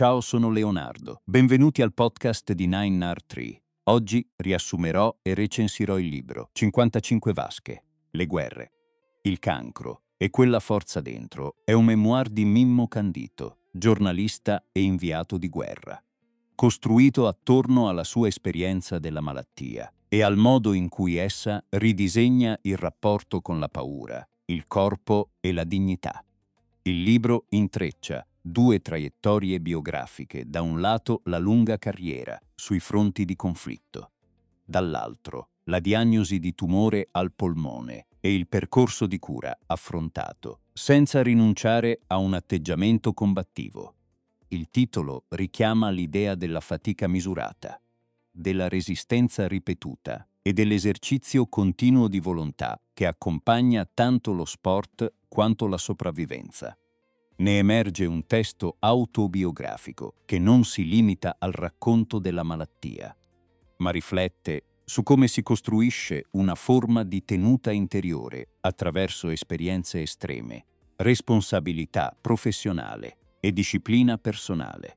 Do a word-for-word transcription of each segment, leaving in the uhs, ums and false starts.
Ciao, sono Leonardo. Benvenuti al podcast di Nine R tre. Oggi riassumerò e recensirò il libro cinquantacinque vasche, le guerre, il cancro e quella forza dentro. È un memoir di Mimmo Candito, giornalista e inviato di guerra, costruito attorno alla sua esperienza della malattia e al modo in cui essa ridisegna il rapporto con la paura, il corpo e la dignità. Il libro intreccia due traiettorie biografiche, da un lato la lunga carriera sui fronti di conflitto, dall'altro la diagnosi di tumore al polmone e il percorso di cura affrontato, senza rinunciare a un atteggiamento combattivo. Il titolo richiama l'idea della fatica misurata, della resistenza ripetuta e dell'esercizio continuo di volontà che accompagna tanto lo sport quanto la sopravvivenza. Ne emerge un testo autobiografico che non si limita al racconto della malattia, ma riflette su come si costruisce una forma di tenuta interiore attraverso esperienze estreme, responsabilità professionale e disciplina personale.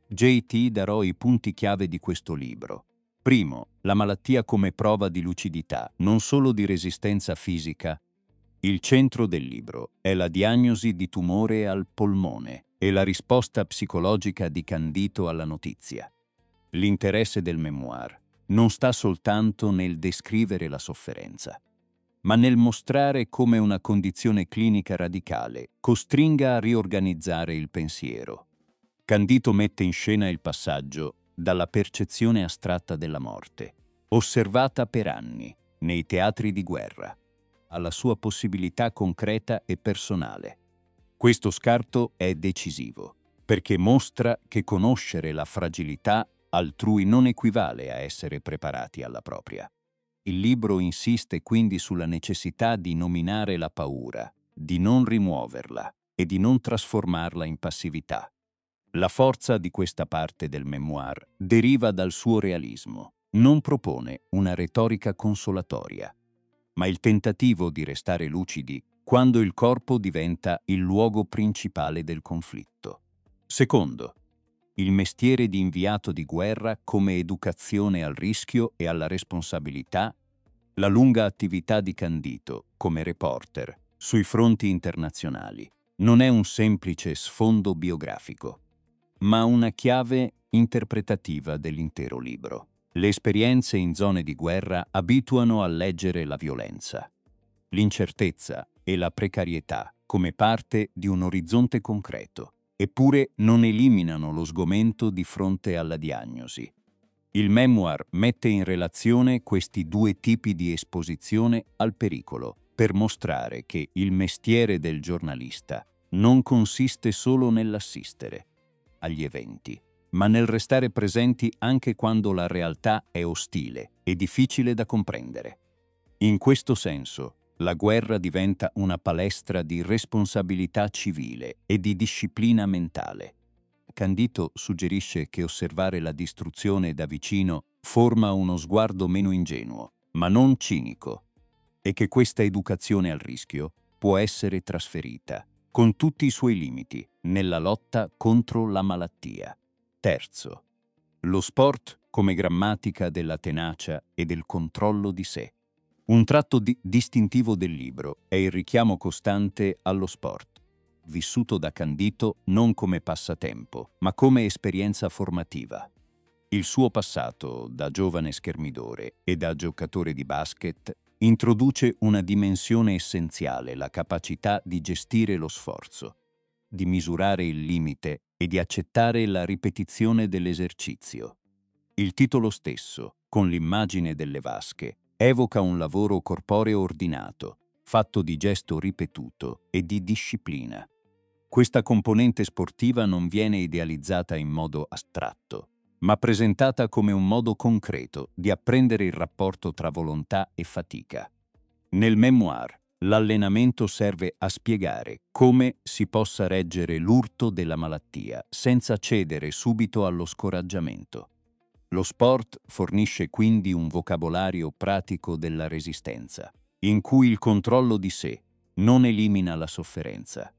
J T darò i punti chiave di questo libro. Primo, la malattia come prova di lucidità, non solo di resistenza fisica. Il centro del libro è la diagnosi di tumore al polmone e la risposta psicologica di Candito alla notizia. L'interesse del memoir non sta soltanto nel descrivere la sofferenza, ma nel mostrare come una condizione clinica radicale costringa a riorganizzare il pensiero. Candito mette in scena il passaggio dalla percezione astratta della morte, osservata per anni nei teatri di guerra, alla sua possibilità concreta e personale. Questo scarto è decisivo, perché mostra che conoscere la fragilità altrui non equivale a essere preparati alla propria. Il libro insiste quindi sulla necessità di nominare la paura, di non rimuoverla e di non trasformarla in passività. La forza di questa parte del memoir deriva dal suo realismo. Non propone una retorica consolatoria, ma il tentativo di restare lucidi quando il corpo diventa il luogo principale del conflitto. Secondo, il mestiere di inviato di guerra come educazione al rischio e alla responsabilità, la lunga attività di Candito come reporter sui fronti internazionali non è un semplice sfondo biografico, ma una chiave interpretativa dell'intero libro. Le esperienze in zone di guerra abituano a leggere la violenza, l'incertezza e la precarietà come parte di un orizzonte concreto, eppure non eliminano lo sgomento di fronte alla diagnosi. Il memoir mette in relazione questi due tipi di esposizione al pericolo per mostrare che il mestiere del giornalista non consiste solo nell'assistere agli eventi, ma nel restare presenti anche quando la realtà è ostile e difficile da comprendere. In questo senso, la guerra diventa una palestra di responsabilità civile e di disciplina mentale. Candito suggerisce che osservare la distruzione da vicino forma uno sguardo meno ingenuo, ma non cinico, e che questa educazione al rischio può essere trasferita, con tutti i suoi limiti, nella lotta contro la malattia. Terzo, lo sport come grammatica della tenacia e del controllo di sé. Un tratto di- distintivo del libro è il richiamo costante allo sport, vissuto da Candito non come passatempo, ma come esperienza formativa. Il suo passato da giovane schermidore e da giocatore di basket introduce una dimensione essenziale, la capacità di gestire lo sforzo, di misurare il limite e di accettare la ripetizione dell'esercizio. Il titolo stesso, con l'immagine delle vasche, evoca un lavoro corporeo ordinato, fatto di gesto ripetuto e di disciplina. Questa componente sportiva non viene idealizzata in modo astratto, ma presentata come un modo concreto di apprendere il rapporto tra volontà e fatica. Nel memoir, l'allenamento serve a spiegare come si possa reggere l'urto della malattia senza cedere subito allo scoraggiamento. Lo sport fornisce quindi un vocabolario pratico della resistenza, in cui il controllo di sé non elimina la sofferenza,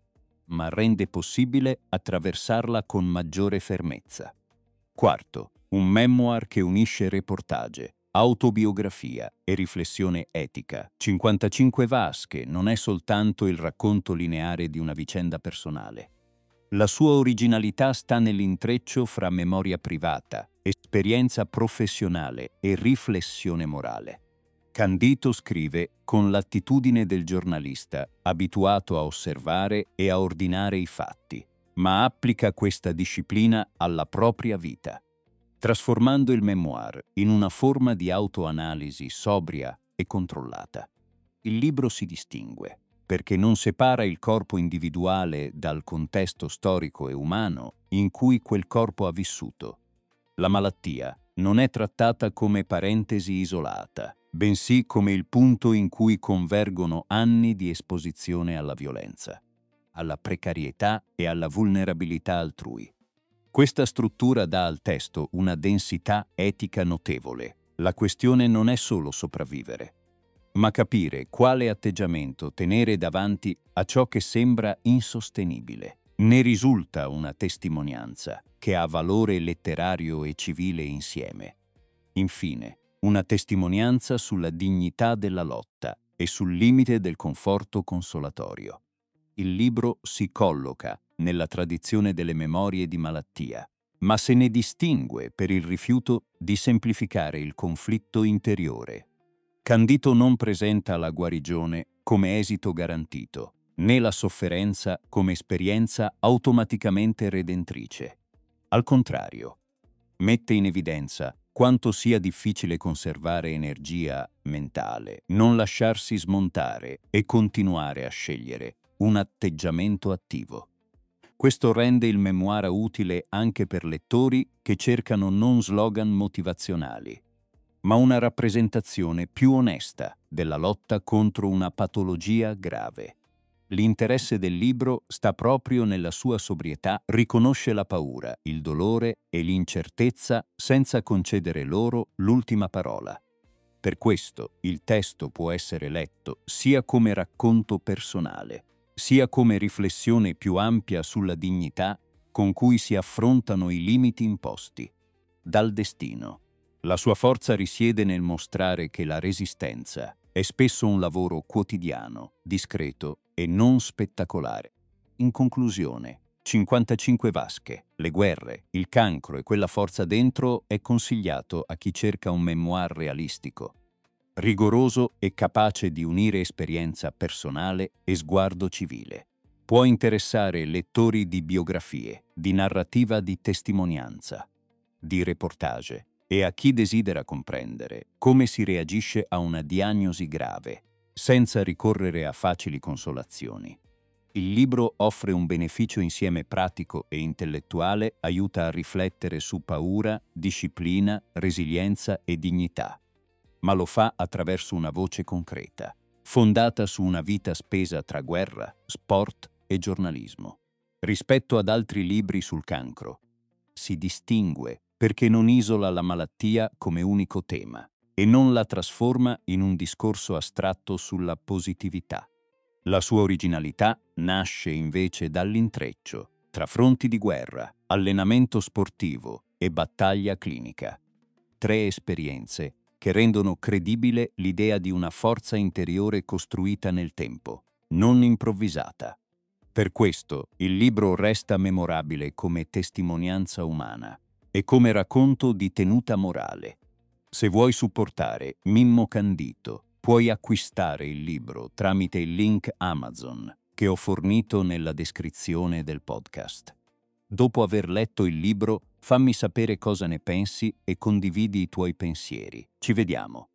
ma rende possibile attraversarla con maggiore fermezza. Quarto, un memoir che unisce reportage, autobiografia e riflessione etica. cinquantacinque vasche non è soltanto il racconto lineare di una vicenda personale. La sua originalità sta nell'intreccio fra memoria privata, esperienza professionale e riflessione morale. Candito scrive con l'attitudine del giornalista, abituato a osservare e a ordinare i fatti, ma applica questa disciplina alla propria vita, trasformando il memoir in una forma di autoanalisi sobria e controllata. Il libro si distingue perché non separa il corpo individuale dal contesto storico e umano in cui quel corpo ha vissuto. La malattia non è trattata come parentesi isolata, bensì come il punto in cui convergono anni di esposizione alla violenza, alla precarietà e alla vulnerabilità altrui. Questa struttura dà al testo una densità etica notevole. La questione non è solo sopravvivere, ma capire quale atteggiamento tenere davanti a ciò che sembra insostenibile. Ne risulta una testimonianza che ha valore letterario e civile insieme. Infine, una testimonianza sulla dignità della lotta e sul limite del conforto consolatorio. Il libro si colloca nella tradizione delle memorie di malattia, ma se ne distingue per il rifiuto di semplificare il conflitto interiore. Candito non presenta la guarigione come esito garantito, né la sofferenza come esperienza automaticamente redentrice. Al contrario, mette in evidenza quanto sia difficile conservare energia mentale, non lasciarsi smontare e continuare a scegliere un atteggiamento attivo. Questo rende il memoir utile anche per lettori che cercano non slogan motivazionali, ma una rappresentazione più onesta della lotta contro una patologia grave. L'interesse del libro sta proprio nella sua sobrietà, riconosce la paura, il dolore e l'incertezza senza concedere loro l'ultima parola. Per questo il testo può essere letto sia come racconto personale, sia come riflessione più ampia sulla dignità con cui si affrontano i limiti imposti dal destino. La sua forza risiede nel mostrare che la resistenza è spesso un lavoro quotidiano, discreto e non spettacolare. In conclusione, cinquantacinque vasche, le guerre, il cancro e quella forza dentro è consigliato a chi cerca un memoir realistico, rigoroso e capace di unire esperienza personale e sguardo civile. Può interessare lettori di biografie, di narrativa di testimonianza, di reportage, e a chi desidera comprendere come si reagisce a una diagnosi grave, senza ricorrere a facili consolazioni. Il libro offre un beneficio insieme pratico e intellettuale, aiuta a riflettere su paura, disciplina, resilienza e dignità, ma lo fa attraverso una voce concreta, fondata su una vita spesa tra guerra, sport e giornalismo. Rispetto ad altri libri sul cancro, si distingue perché non isola la malattia come unico tema e non la trasforma in un discorso astratto sulla positività. La sua originalità nasce invece dall'intreccio tra fronti di guerra, allenamento sportivo e battaglia clinica. Tre esperienze che rendono credibile l'idea di una forza interiore costruita nel tempo, non improvvisata. Per questo il libro resta memorabile come testimonianza umana e come racconto di tenuta morale. Se vuoi supportare Mimmo Candito, puoi acquistare il libro tramite il link Amazon che ho fornito nella descrizione del podcast. Dopo aver letto il libro, fammi sapere cosa ne pensi e condividi i tuoi pensieri. Ci vediamo.